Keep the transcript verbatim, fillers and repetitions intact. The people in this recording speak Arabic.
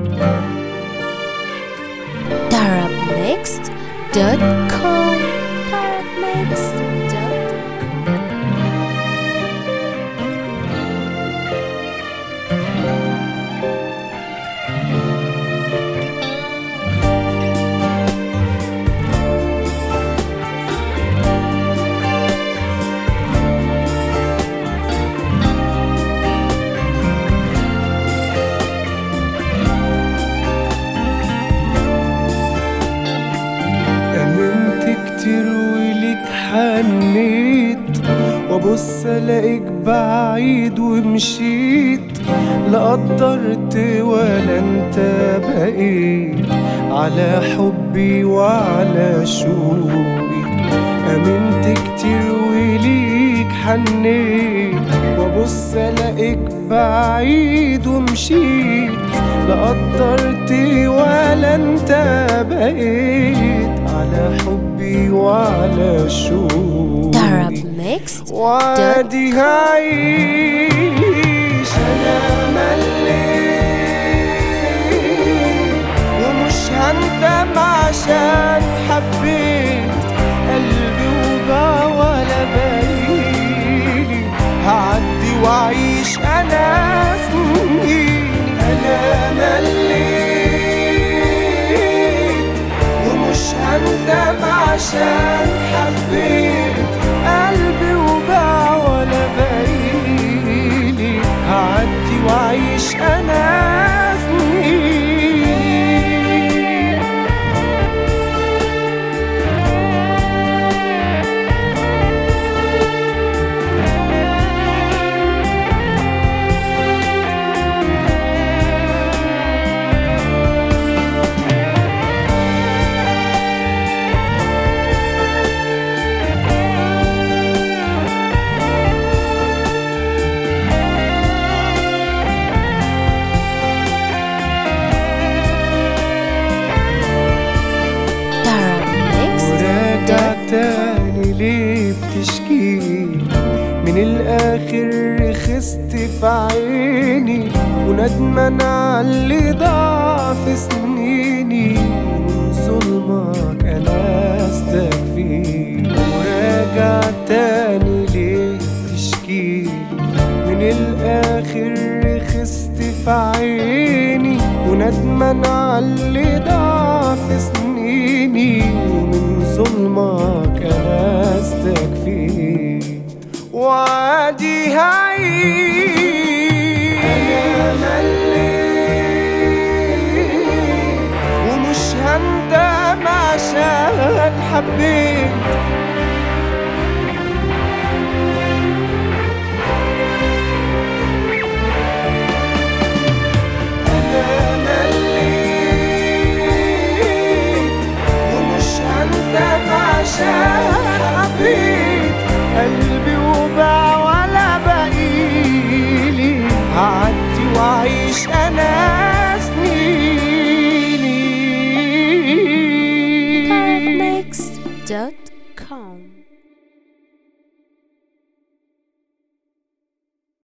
Tarab Mixed dot com Tarab Mixed dot com. كتير وليك حنيت وابص الاقيك بعيد ومشيت، لا قدرت ولا انت بقيت على حبي وعلى شوقي. امنت كتير وليك حنيت وابص الاقيك بعيد ومشيت، لا قدرت ولا انت بقيت على حبي وعلى شوقي. Tarab Mixed وعادي هعيش انا مليت ومش هندم عشان حبيت قلبي وبا ولا بالي. هعدي وعيش انا سنيني انا مليت ومش هندم عشان حبيت قلبي وباع ولا بايلي. هعدي وعيش انا سنيني. تاني ليه بتشكيلي من الآخر رخصت في عيني وندمان عاللي ضاع في سنيني. من ظلمك أنا استكفيت وراجع تاني ليه بتشكيلي من الآخر رخصت في عيني وندمان عاللي ضاع في سنيني. ومن ظلمك أنا استكفيت وعادي هعيش أنا مليت ومش هندم عشان حبيت